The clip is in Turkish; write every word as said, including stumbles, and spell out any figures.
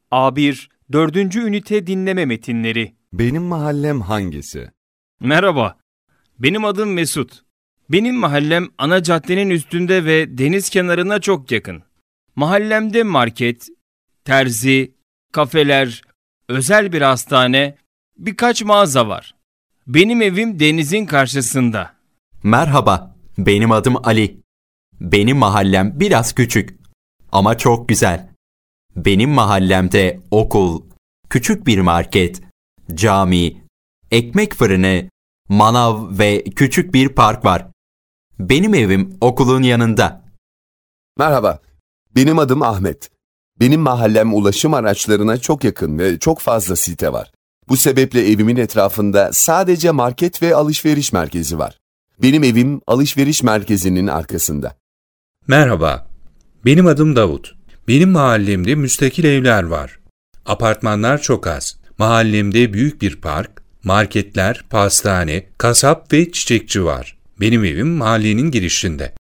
A bir dördüncü ünite dinleme metinleri. Benim mahallem hangisi? Merhaba, benim adım Mesut. Benim mahallem ana caddenin üstünde ve deniz kenarına çok yakın. Mahallemde market, terzi, kafeler, özel bir hastane, birkaç mağaza var. Benim evim denizin karşısında. Merhaba, benim adım Ali. Benim mahallem biraz küçük ama çok güzel. Benim mahallemde okul, küçük bir market, cami, ekmek fırını, manav ve küçük bir park var. Benim evim okulun yanında. Merhaba, benim adım Ahmet. Benim mahallem ulaşım araçlarına çok yakın ve çok fazla site var. Bu sebeple evimin etrafında sadece market ve alışveriş merkezi var. Benim evim alışveriş merkezinin arkasında. Merhaba, benim adım Davut. Benim mahallemde müstakil evler var. Apartmanlar çok az. Mahallemde büyük bir park, marketler, pastane, kasap ve çiçekçi var. Benim evim mahallenin girişinde.